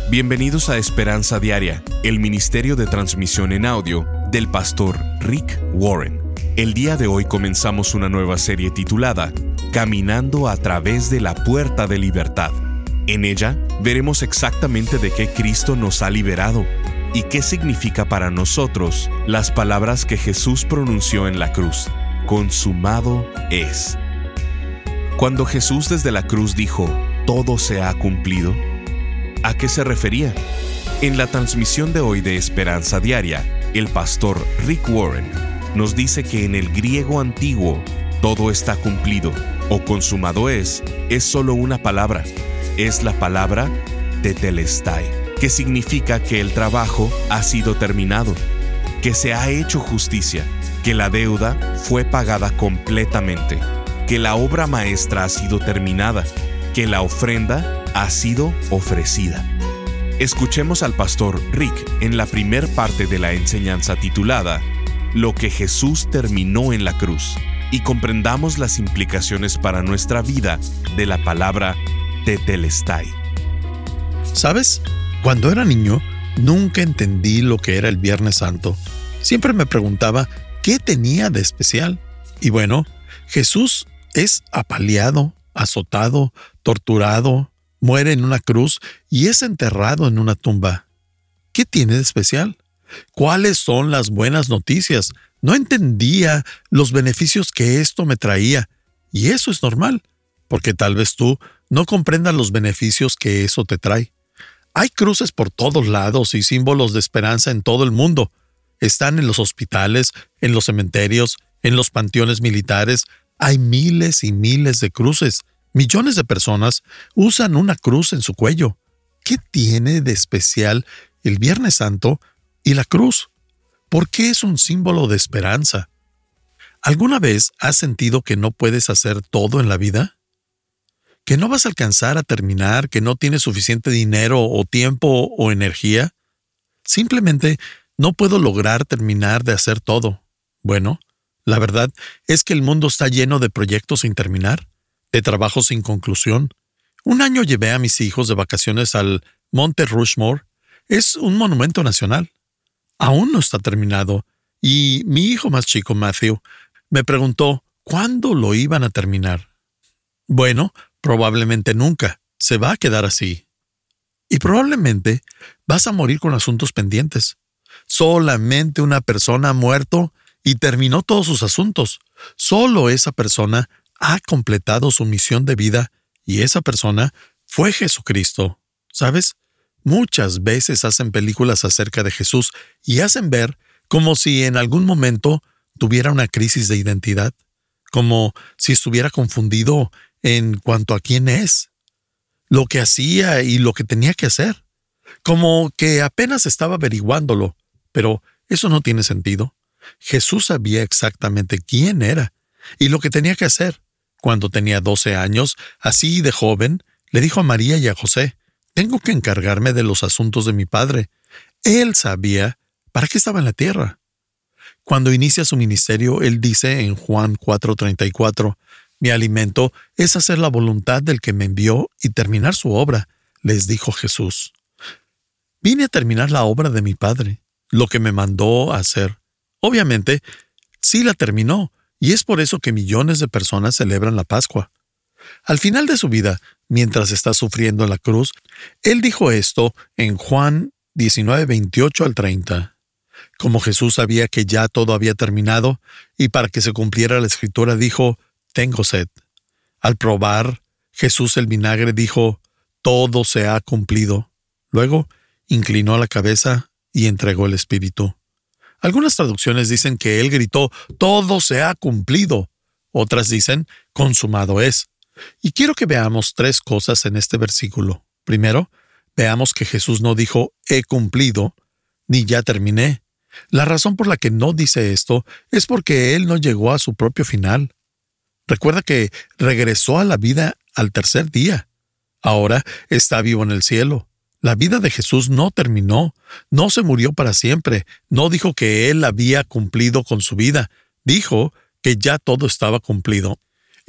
Bienvenidos a Esperanza Diaria, el ministerio de transmisión en audio del pastor Rick Warren. El día de hoy comenzamos una nueva serie titulada Caminando a través de la puerta de libertad. En ella veremos exactamente de qué Cristo nos ha liberado y qué significa para nosotros las palabras que Jesús pronunció en la cruz: consumado es. Cuando Jesús desde la cruz dijo, todo se ha cumplido, ¿a qué se refería? En la transmisión de hoy de Esperanza Diaria, el pastor Rick Warren nos dice que en el griego antiguo, todo está cumplido o consumado es solo una palabra. Es la palabra tetelestai, que significa que el trabajo ha sido terminado, que se ha hecho justicia, que la deuda fue pagada completamente, que la obra maestra ha sido terminada, que la ofrenda ha sido ofrecida. Escuchemos al pastor Rick en la primer parte de la enseñanza titulada Lo que Jesús terminó en la cruz, y comprendamos las implicaciones para nuestra vida de la palabra tetelestai. ¿Sabes? Cuando era niño, nunca entendí lo que era el Viernes Santo. Siempre me preguntaba qué tenía de especial. Y bueno, Jesús es apaleado, azotado, torturado, muere en una cruz y es enterrado en una tumba. ¿Qué tiene de especial? ¿Cuáles son las buenas noticias? No entendía los beneficios que esto me traía. Y eso es normal, porque tal vez tú no comprendas los beneficios que eso te trae. Hay cruces por todos lados y símbolos de esperanza en todo el mundo. Están en los hospitales, en los cementerios, en los panteones militares. Hay miles y miles de cruces. Millones de personas usan una cruz en su cuello. ¿Qué tiene de especial el Viernes Santo y la cruz? ¿Por qué es un símbolo de esperanza? ¿Alguna vez has sentido que no puedes hacer todo en la vida? ¿Que no vas a alcanzar a terminar? ¿Que no tienes suficiente dinero o tiempo o energía? Simplemente no puedo lograr terminar de hacer todo. Bueno, la verdad es que el mundo está lleno de proyectos sin terminar, de trabajos sin conclusión. Un año llevé a mis hijos de vacaciones al Monte Rushmore. Es un monumento nacional. Aún no está terminado. Y mi hijo más chico, Matthew, me preguntó cuándo lo iban a terminar. Bueno, probablemente nunca. Se va a quedar así. Y probablemente vas a morir con asuntos pendientes. Solamente una persona ha muerto y terminó todos sus asuntos. Solo esa persona ha completado su misión de vida y esa persona fue Jesucristo. ¿Sabes? Muchas veces hacen películas acerca de Jesús y hacen ver como si en algún momento tuviera una crisis de identidad, como si estuviera confundido en cuanto a quién es, lo que hacía y lo que tenía que hacer, como que apenas estaba averiguándolo, pero eso no tiene sentido. Jesús sabía exactamente quién era y lo que tenía que hacer. Cuando tenía 12 años, así de joven, le dijo a María y a José, tengo que encargarme de los asuntos de mi padre. Él sabía para qué estaba en la tierra. Cuando inicia su ministerio, él dice en Juan 4:34, mi alimento es hacer la voluntad del que me envió y terminar su obra, les dijo Jesús. Vine a terminar la obra de mi padre, lo que me mandó a hacer. Obviamente, sí la terminó, y es por eso que millones de personas celebran la Pascua. Al final de su vida, mientras está sufriendo en la cruz, él dijo esto en Juan 19:28 al 30. Como Jesús sabía que ya todo había terminado, y para que se cumpliera la Escritura dijo, tengo sed. Al probar Jesús el vinagre dijo, todo se ha cumplido. Luego, inclinó la cabeza y entregó el Espíritu. Algunas traducciones dicen que él gritó, todo se ha cumplido. Otras dicen, consumado es. Y quiero que veamos 3 cosas en este versículo. Primero, veamos que Jesús no dijo, he cumplido, ni ya terminé. La razón por la que no dice esto es porque él no llegó a su propio final. Recuerda que regresó a la vida al tercer día. Ahora está vivo en el cielo. La vida de Jesús no terminó, no se murió para siempre, no dijo que él había cumplido con su vida, dijo que ya todo estaba cumplido.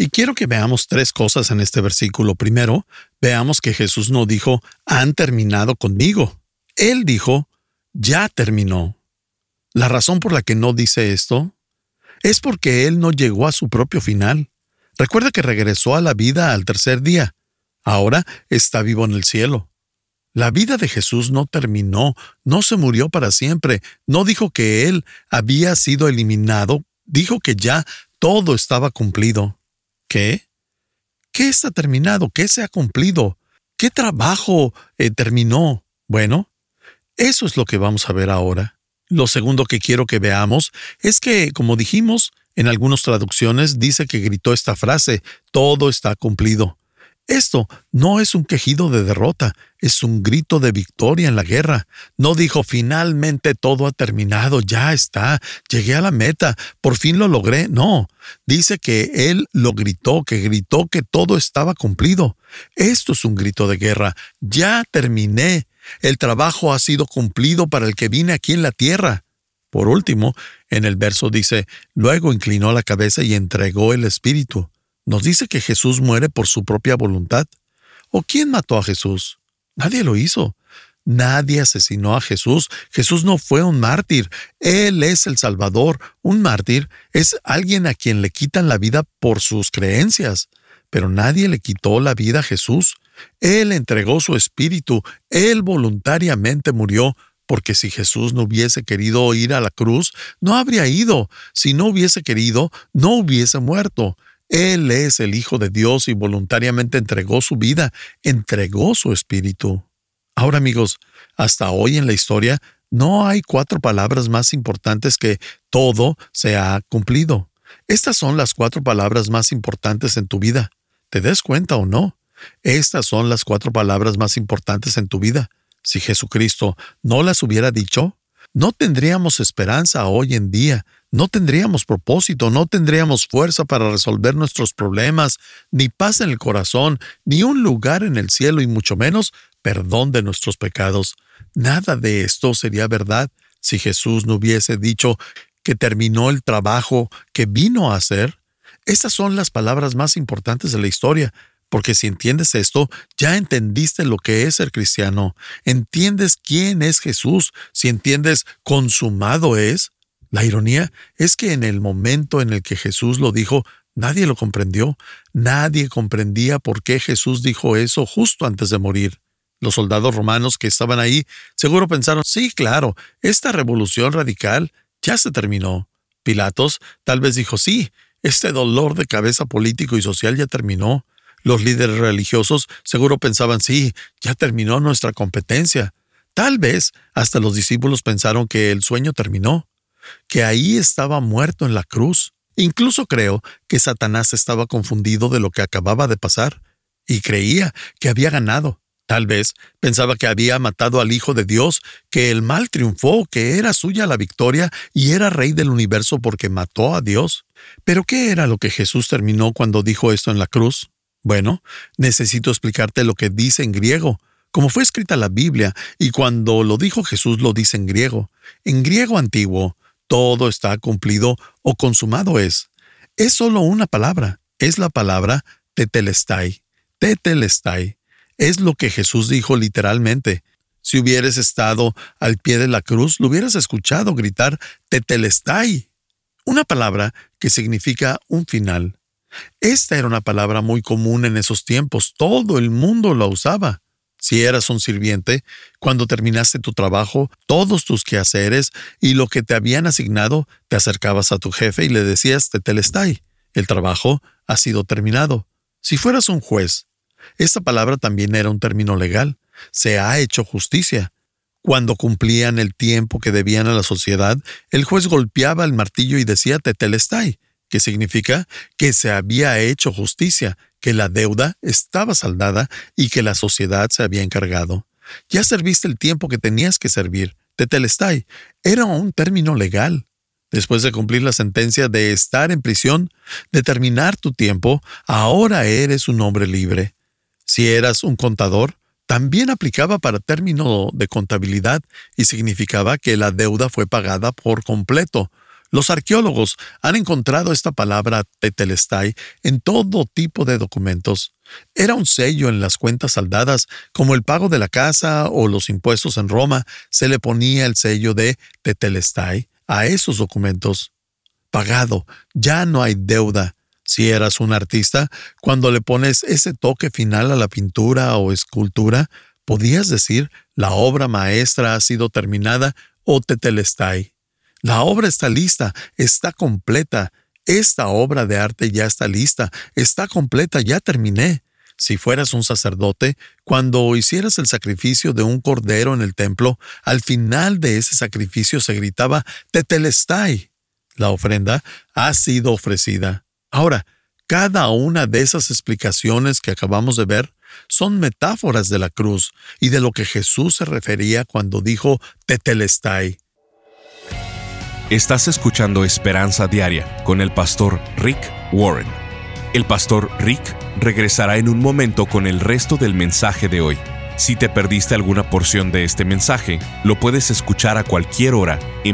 Y quiero que veamos 3 cosas en este versículo. Primero, veamos que Jesús no dijo, han terminado conmigo. Él dijo, ya terminó. La razón por la que no dice esto es porque Él no llegó a su propio final. Recuerda que regresó a la vida al tercer día. Ahora está vivo en el cielo. La vida de Jesús no terminó, no se murió para siempre, no dijo que Él había sido eliminado, dijo que ya todo estaba cumplido. ¿Qué? ¿Qué está terminado? ¿Qué se ha cumplido? ¿Qué trabajo terminó? Bueno, eso es lo que vamos a ver ahora. Lo segundo que quiero que veamos es que, como dijimos, en algunas traducciones dice que gritó esta frase, todo está cumplido. Esto no es un quejido de derrota, es un grito de victoria en la guerra. No dijo, finalmente todo ha terminado, ya está, llegué a la meta, por fin lo logré. No, dice que Él lo gritó que todo estaba cumplido. Esto es un grito de guerra, ya terminé. El trabajo ha sido cumplido para el que vine aquí en la tierra. Por último, en el verso dice, luego inclinó la cabeza y entregó el espíritu. ¿Nos dice que Jesús muere por su propia voluntad? ¿O quién mató a Jesús? Nadie lo hizo. Nadie asesinó a Jesús. Jesús no fue un mártir. Él es el Salvador. Un mártir es alguien a quien le quitan la vida por sus creencias. Pero nadie le quitó la vida a Jesús. Él entregó su espíritu. Él voluntariamente murió. Porque si Jesús no hubiese querido ir a la cruz, no habría ido. Si no hubiese querido, no hubiese muerto. Él es el Hijo de Dios y voluntariamente entregó su vida, entregó su espíritu. Ahora, amigos, hasta hoy en la historia no hay 4 palabras más importantes que todo se ha cumplido. Estas son las 4 palabras más importantes en tu vida. ¿Te des cuenta o no? Estas son las 4 palabras más importantes en tu vida. Si Jesucristo no las hubiera dicho, no tendríamos esperanza hoy en día, no tendríamos propósito, no tendríamos fuerza para resolver nuestros problemas, ni paz en el corazón, ni un lugar en el cielo y mucho menos perdón de nuestros pecados. Nada de esto sería verdad si Jesús no hubiese dicho que terminó el trabajo que vino a hacer. Estas son las palabras más importantes de la historia. Porque si entiendes esto, ya entendiste lo que es ser cristiano. Entiendes quién es Jesús. Si entiendes, consumado es. La ironía es que en el momento en el que Jesús lo dijo, nadie lo comprendió. Nadie comprendía por qué Jesús dijo eso justo antes de morir. Los soldados romanos que estaban ahí seguro pensaron, sí, claro, esta revolución radical ya se terminó. Pilatos tal vez dijo, sí, este dolor de cabeza político y social ya terminó. Los líderes religiosos seguro pensaban, sí, ya terminó nuestra competencia. Tal vez hasta los discípulos pensaron que el sueño terminó, que ahí estaba muerto en la cruz. Incluso creo que Satanás estaba confundido de lo que acababa de pasar y creía que había ganado. Tal vez pensaba que había matado al Hijo de Dios, que el mal triunfó, que era suya la victoria y era rey del universo porque mató a Dios. ¿Pero qué era lo que Jesús terminó cuando dijo esto en la cruz? Bueno, necesito explicarte lo que dice en griego, como fue escrita la Biblia, y cuando lo dijo Jesús lo dice en griego. En griego antiguo, todo está cumplido o consumado es. Es solo una palabra, es la palabra tetelestai. Tetelestai. Es lo que Jesús dijo literalmente. Si hubieras estado al pie de la cruz, lo hubieras escuchado gritar tetelestai. Una palabra que significa un final. Esta era una palabra muy común en esos tiempos. Todo el mundo la usaba. Si eras un sirviente, cuando terminaste tu trabajo, todos tus quehaceres y lo que te habían asignado, te acercabas a tu jefe y le decías tetelestai. El trabajo ha sido terminado. Si fueras un juez, esta palabra también era un término legal. Se ha hecho justicia. Cuando cumplían el tiempo que debían a la sociedad, el juez golpeaba el martillo y decía tetelestai, que significa que se había hecho justicia, que la deuda estaba saldada y que la sociedad se había encargado. Ya serviste el tiempo que tenías que servir. Tetelestai era un término legal. Después de cumplir la sentencia de estar en prisión, de terminar tu tiempo, ahora eres un hombre libre. Si eras un contador, también aplicaba para término de contabilidad y significaba que la deuda fue pagada por completo. Los arqueólogos han encontrado esta palabra tetelestai en todo tipo de documentos. Era un sello en las cuentas saldadas, como el pago de la casa o los impuestos en Roma. Se le ponía el sello de tetelestai a esos documentos. Pagado, ya no hay deuda. Si eras un artista, cuando le pones ese toque final a la pintura o escultura, podías decir, la obra maestra ha sido terminada o tetelestai. La obra está lista, está completa. Esta obra de arte ya está lista, está completa, ya terminé. Si fueras un sacerdote, cuando hicieras el sacrificio de un cordero en el templo, al final de ese sacrificio se gritaba tetelestai. La ofrenda ha sido ofrecida. Ahora, cada una de esas explicaciones que acabamos de ver son metáforas de la cruz y de lo que Jesús se refería cuando dijo tetelestai. Estás escuchando Esperanza Diaria con el pastor Rick Warren. El pastor Rick regresará en un momento con el resto del mensaje de hoy. Si te perdiste alguna porción de este mensaje, lo puedes escuchar a cualquier hora en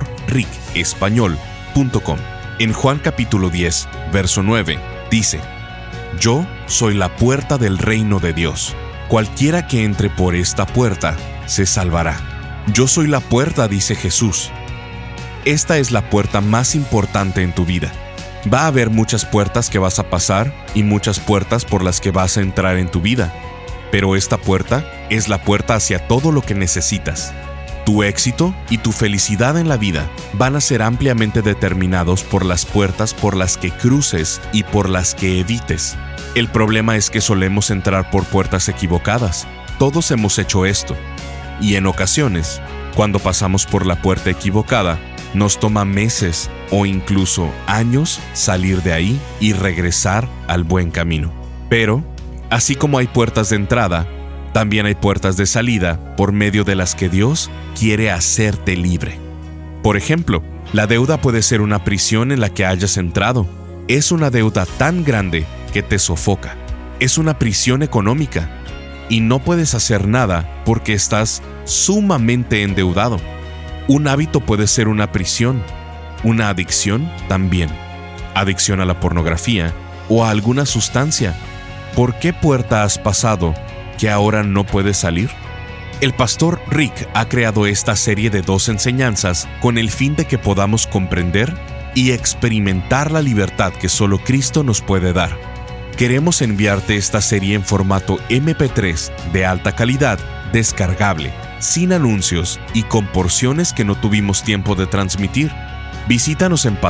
pastorricespañol.com. En Juan capítulo 10, verso 9, dice: Yo soy la puerta del reino de Dios. Cualquiera que entre por esta puerta se salvará. Yo soy la puerta, dice Jesús. Esta es la puerta más importante en tu vida. Va a haber muchas puertas que vas a pasar y muchas puertas por las que vas a entrar en tu vida. Pero esta puerta es la puerta hacia todo lo que necesitas. Tu éxito y tu felicidad en la vida van a ser ampliamente determinados por las puertas por las que cruces y por las que evites. El problema es que solemos entrar por puertas equivocadas. Todos hemos hecho esto. Y en ocasiones, cuando pasamos por la puerta equivocada, nos toma meses o incluso años salir de ahí y regresar al buen camino. Pero, así como hay puertas de entrada, también hay puertas de salida por medio de las que Dios quiere hacerte libre. Por ejemplo, la deuda puede ser una prisión en la que hayas entrado. Es una deuda tan grande que te sofoca. Es una prisión económica y no puedes hacer nada porque estás sumamente endeudado. Un hábito puede ser una prisión, una adicción también. Adicción a la pornografía o a alguna sustancia. ¿Por qué puerta has pasado que ahora no puedes salir? El pastor Rick ha creado esta serie de 2 enseñanzas con el fin de que podamos comprender y experimentar la libertad que solo Cristo nos puede dar. Queremos enviarte esta serie en formato MP3 de alta calidad, descargable, sin anuncios y con porciones que no tuvimos tiempo de transmitir. Visítanos en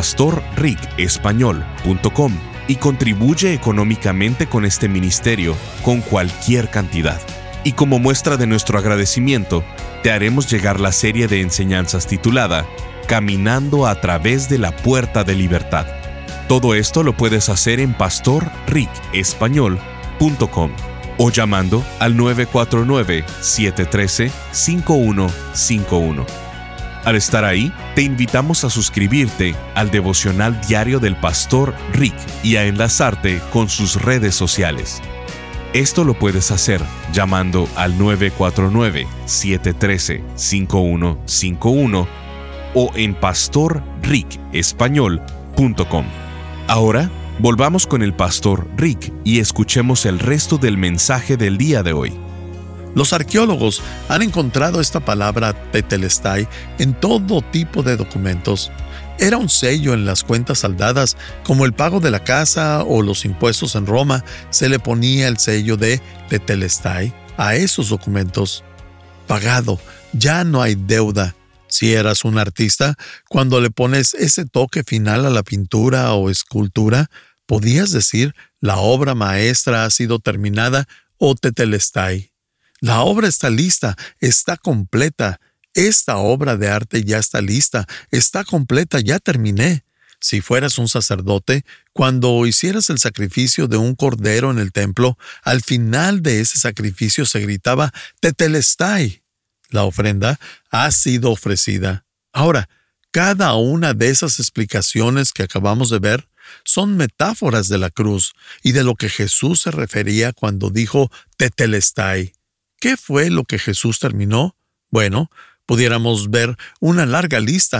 pastorricespañol.com y contribuye económicamente con este ministerio con cualquier cantidad. Y como muestra de nuestro agradecimiento, te haremos llegar la serie de enseñanzas titulada Caminando a través de la puerta de libertad. Todo esto lo puedes hacer en pastorricespañol.com o llamando al 949-713-5151. Al estar ahí, te invitamos a suscribirte al devocional diario del pastor Rick y a enlazarte con sus redes sociales. Esto lo puedes hacer llamando al 949-713-5151 o en pastorricespañol.com. Ahora, volvamos con el pastor Rick y escuchemos el resto del mensaje del día de hoy. Los arqueólogos han encontrado esta palabra tetelestai en todo tipo de documentos. Era un sello en las cuentas saldadas, como el pago de la casa o los impuestos en Roma. Se le ponía el sello de tetelestai a esos documentos. Pagado, ya no hay deuda. Si eras un artista, cuando le pones ese toque final a la pintura o escultura, podías decir, la obra maestra ha sido terminada o tetelestai. La obra está lista, está completa. Esta obra de arte ya está lista, está completa, ya terminé. Si fueras un sacerdote, cuando hicieras el sacrificio de un cordero en el templo, al final de ese sacrificio se gritaba tetelestai. La ofrenda ha sido ofrecida. Ahora, cada una de esas explicaciones que acabamos de ver son metáforas de la cruz y de lo que Jesús se refería cuando dijo tetelestai. ¿Qué fue lo que Jesús terminó? Bueno, pudiéramos ver una larga lista,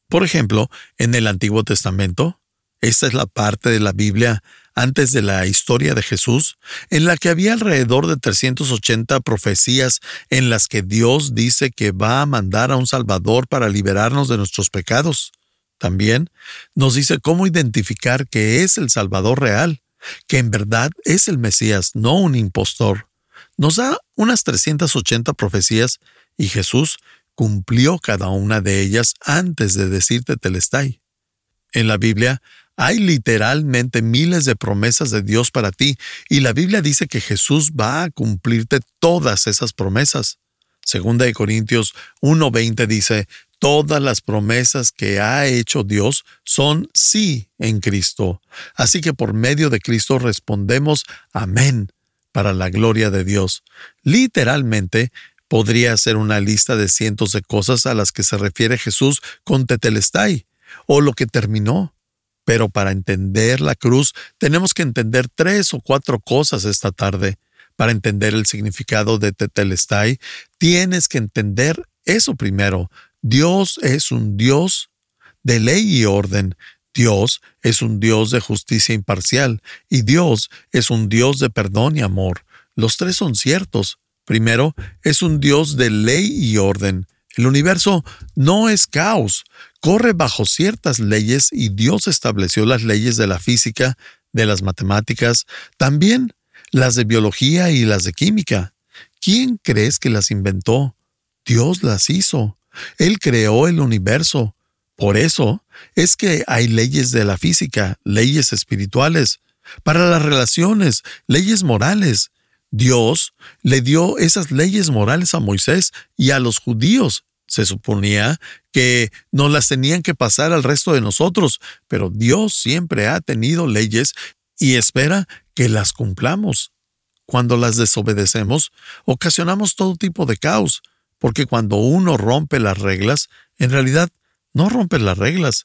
Por ejemplo, en el Antiguo Testamento, esta es la parte de la Biblia antes de la historia de Jesús, en la que había alrededor de 380 profecías en las que Dios dice que va a mandar a un Salvador para liberarnos de nuestros pecados. También nos dice cómo identificar que es el Salvador real, que en verdad es el Mesías, no un impostor. Nos da unas 380 profecías y Jesús cumplió cada una de ellas antes de decir Tetelestai. En la Biblia hay literalmente miles de promesas de Dios para ti, y la Biblia dice que Jesús va a cumplirte todas esas promesas. Segunda de Corintios 1:20 dice, todas las promesas que ha hecho Dios son sí en Cristo. Así que por medio de Cristo respondemos amén para la gloria de Dios. Literalmente, podría ser una lista de cientos de cosas a las que se refiere Jesús con Tetelestai, o lo que terminó. Pero para entender la cruz, tenemos que entender 3 o 4 cosas esta tarde. Para entender el significado de Tetelestai, tienes que entender eso primero. Dios es un Dios de ley y orden. Dios es un Dios de justicia imparcial. Y Dios es un Dios de perdón y amor. Los 3 son ciertos. Primero, es un Dios de ley y orden. El universo no es caos, corre bajo ciertas leyes y Dios estableció las leyes de la física, de las matemáticas, también las de biología y las de química. ¿Quién crees que las inventó? Dios las hizo. Él creó el universo. Por eso es que hay leyes de la física, leyes espirituales, para las relaciones, leyes morales. Dios le dio esas leyes morales a Moisés y a los judíos. Se suponía que nos las tenían que pasar al resto de nosotros, pero Dios siempre ha tenido leyes y espera que las cumplamos. Cuando las desobedecemos, ocasionamos todo tipo de caos, porque cuando uno rompe las reglas, en realidad no rompes las reglas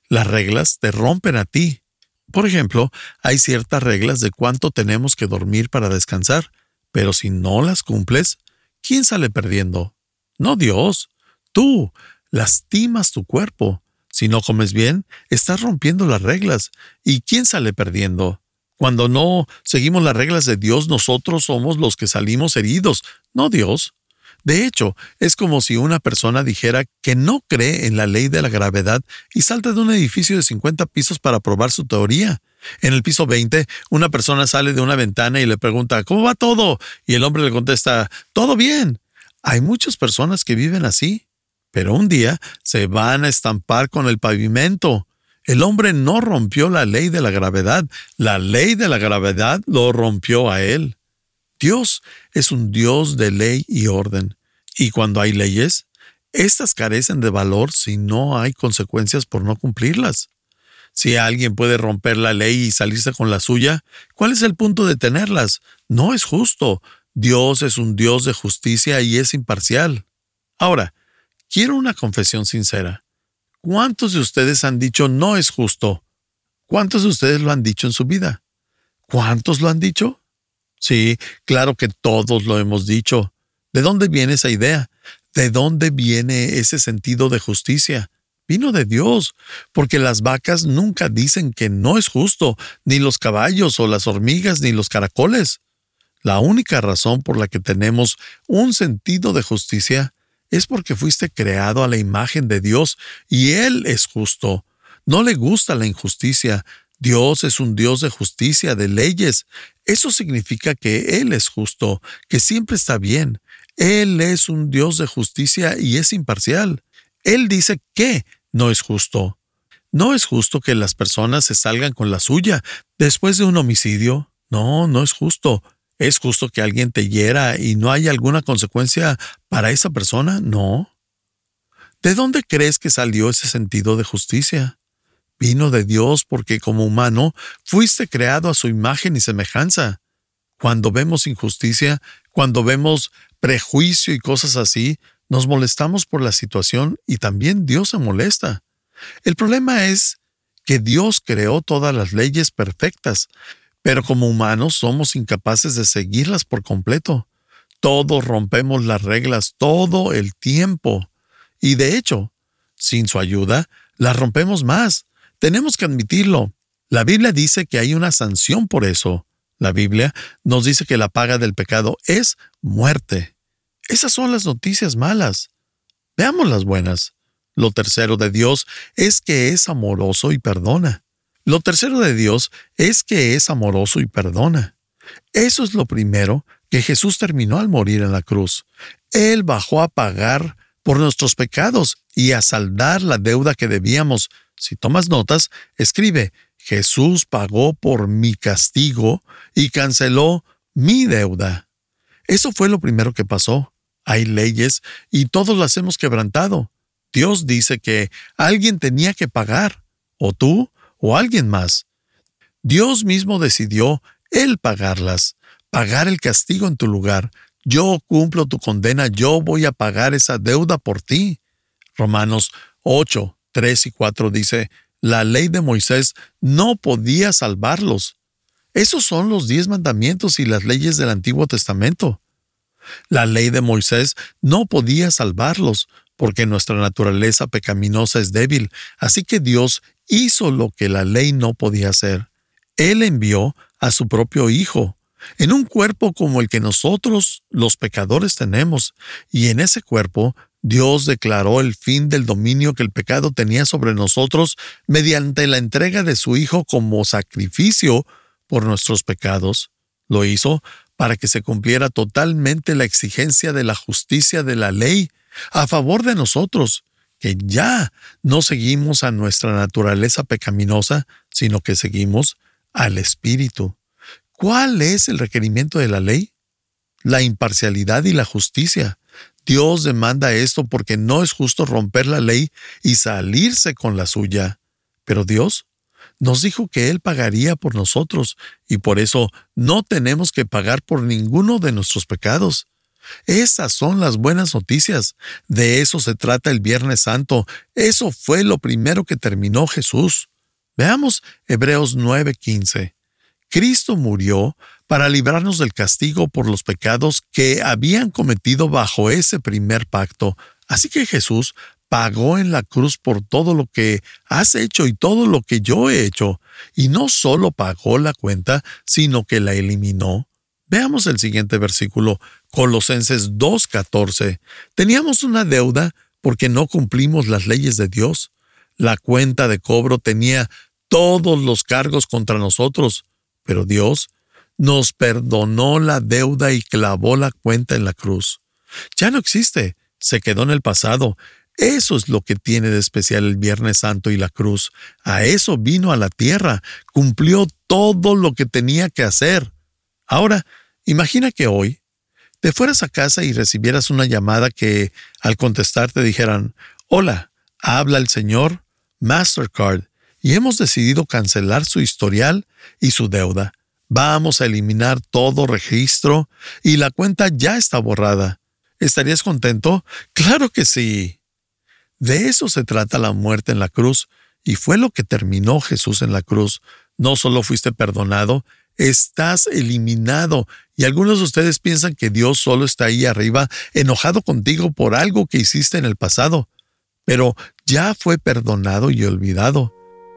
te rompen a ti. Por ejemplo, hay ciertas reglas de cuánto tenemos que dormir para descansar, pero si no las cumples, ¿quién sale perdiendo? No Dios. Tú lastimas tu cuerpo. Si no comes bien, estás rompiendo las reglas. ¿Y quién sale perdiendo? Cuando no seguimos las reglas de Dios, nosotros somos los que salimos heridos, no Dios. De hecho, es como si una persona dijera que no cree en la ley de la gravedad y salta de un edificio de 50 pisos para probar su teoría. En el piso 20, una persona sale de una ventana y le pregunta, ¿cómo va todo? Y el hombre le contesta, todo bien. Hay muchas personas que viven así, pero un día se van a estampar con el pavimento. El hombre no rompió la ley de la gravedad lo rompió a él. Dios es un Dios de ley y orden. Y cuando hay leyes, estas carecen de valor si no hay consecuencias por no cumplirlas. Si alguien puede romper la ley y salirse con la suya, ¿cuál es el punto de tenerlas? No es justo. Dios es un Dios de justicia y es imparcial. Ahora, quiero una confesión sincera. ¿Cuántos de ustedes han dicho no es justo? ¿Cuántos de ustedes lo han dicho en su vida? ¿Cuántos lo han dicho? Sí, claro que todos lo hemos dicho. ¿De dónde viene esa idea? ¿De dónde viene ese sentido de justicia? Vino de Dios, porque las vacas nunca dicen que no es justo, ni los caballos o las hormigas ni los caracoles. La única razón por la que tenemos un sentido de justicia es porque fuiste creado a la imagen de Dios y Él es justo. No le gusta la injusticia. Dios es un Dios de justicia, de leyes. Eso significa que Él es justo, que siempre está bien. Él es un Dios de justicia y es imparcial. Él dice que no es justo. No es justo que las personas se salgan con la suya después de un homicidio. No, no es justo. ¿Es justo que alguien te hiera y no haya alguna consecuencia para esa persona? No. ¿De dónde crees que salió ese sentido de justicia? Vino de Dios porque como humano fuiste creado a su imagen y semejanza. Cuando vemos injusticia, cuando vemos prejuicio y cosas así, nos molestamos por la situación y también Dios se molesta. El problema es que Dios creó todas las leyes perfectas, pero como humanos somos incapaces de seguirlas por completo. Todos rompemos las reglas todo el tiempo. Y de hecho, sin su ayuda, las rompemos más. Tenemos que admitirlo. La Biblia dice que hay una sanción por eso. La Biblia nos dice que la paga del pecado es muerte. Esas son las noticias malas. Veamos las buenas. Lo tercero de Dios es que es amoroso y perdona. Lo tercero de Dios es que es amoroso y perdona. Eso es lo primero que Jesús terminó al morir en la cruz. Él bajó a pagar por nuestros pecados y a saldar la deuda que debíamos. Si tomas notas, escribe: Jesús pagó por mi castigo y canceló mi deuda. Eso fue lo primero que pasó. Hay leyes y todos las hemos quebrantado. Dios dice que alguien tenía que pagar, o tú o alguien más. Dios mismo decidió Él pagarlas, pagar el castigo en tu lugar. Yo cumplo tu condena, yo voy a pagar esa deuda por ti. Romanos 8, 3 y 4 dice: la ley de Moisés no podía salvarlos. Esos son los 10 mandamientos y las leyes del Antiguo Testamento. La ley de Moisés no podía salvarlos, porque nuestra naturaleza pecaminosa es débil, así que Dios hizo lo que la ley no podía hacer. Él envió a su propio Hijo, en un cuerpo como el que nosotros, los pecadores, tenemos, y en ese cuerpo Dios declaró el fin del dominio que el pecado tenía sobre nosotros mediante la entrega de su Hijo como sacrificio por nuestros pecados. Lo hizo para que se cumpliera totalmente la exigencia de la justicia de la ley a favor de nosotros, que ya no seguimos a nuestra naturaleza pecaminosa, sino que seguimos al Espíritu. ¿Cuál es el requerimiento de la ley? La imparcialidad y la justicia. Dios demanda esto porque no es justo romper la ley y salirse con la suya. Pero Dios nos dijo que Él pagaría por nosotros y por eso no tenemos que pagar por ninguno de nuestros pecados. Esas son las buenas noticias. De eso se trata el Viernes Santo. Eso fue lo primero que terminó Jesús. Veamos Hebreos 9:15. Cristo murió para librarnos del castigo por los pecados que habían cometido bajo ese primer pacto. Así que Jesús pagó en la cruz por todo lo que has hecho y todo lo que yo he hecho. Y no solo pagó la cuenta, sino que la eliminó. Veamos el siguiente versículo, Colosenses 2:14. Teníamos una deuda porque no cumplimos las leyes de Dios. La cuenta de cobro tenía todos los cargos contra nosotros, pero Dios nos perdonó la deuda y clavó la cuenta en la cruz. Ya no existe, se quedó en el pasado. Eso es lo que tiene de especial el Viernes Santo y la cruz. A eso vino a la tierra, cumplió todo lo que tenía que hacer. Ahora, imagina que hoy te fueras a casa y recibieras una llamada que, al contestar, te dijeran: «Hola, habla el señor Mastercard y hemos decidido cancelar su historial y su deuda. Vamos a eliminar todo registro y la cuenta ya está borrada». ¿Estarías contento? ¡Claro que sí! De eso se trata la muerte en la cruz, y fue lo que terminó Jesús en la cruz. No solo fuiste perdonado, estás eliminado. Y algunos de ustedes piensan que Dios solo está ahí arriba, enojado contigo por algo que hiciste en el pasado. Pero ya fue perdonado y olvidado.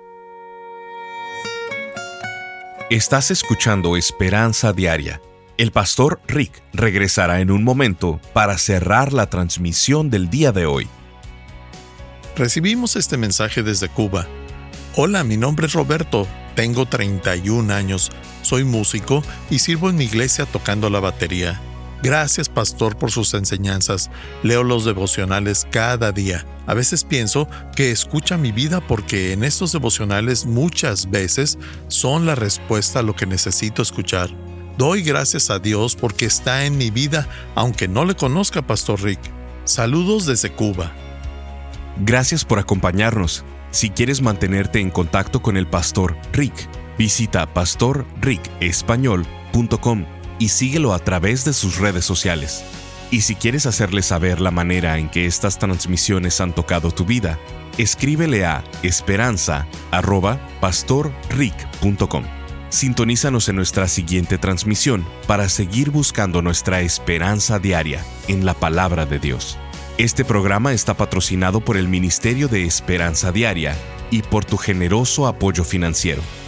Estás escuchando Esperanza Diaria. El pastor Rick regresará en un momento para cerrar la transmisión del día de hoy. Recibimos este mensaje desde Cuba. Hola, mi nombre es Roberto, tengo 31 años, soy músico y sirvo en mi iglesia tocando la batería. Gracias, pastor, por sus enseñanzas. Leo los devocionales cada día. A veces pienso que escucha mi vida porque en estos devocionales muchas veces son la respuesta a lo que necesito escuchar. Doy gracias a Dios porque está en mi vida, aunque no le conozca, Pastor Rick. Saludos desde Cuba. Gracias por acompañarnos. Si quieres mantenerte en contacto con el pastor Rick, visita pastorricespañol.com y síguelo a través de sus redes sociales. Y si quieres hacerle saber la manera en que estas transmisiones han tocado tu vida, escríbele a esperanza@pastorrick.com. Sintonízanos en nuestra siguiente transmisión para seguir buscando nuestra esperanza diaria en la palabra de Dios. Este programa está patrocinado por el Ministerio de Esperanza Diaria y por tu generoso apoyo financiero.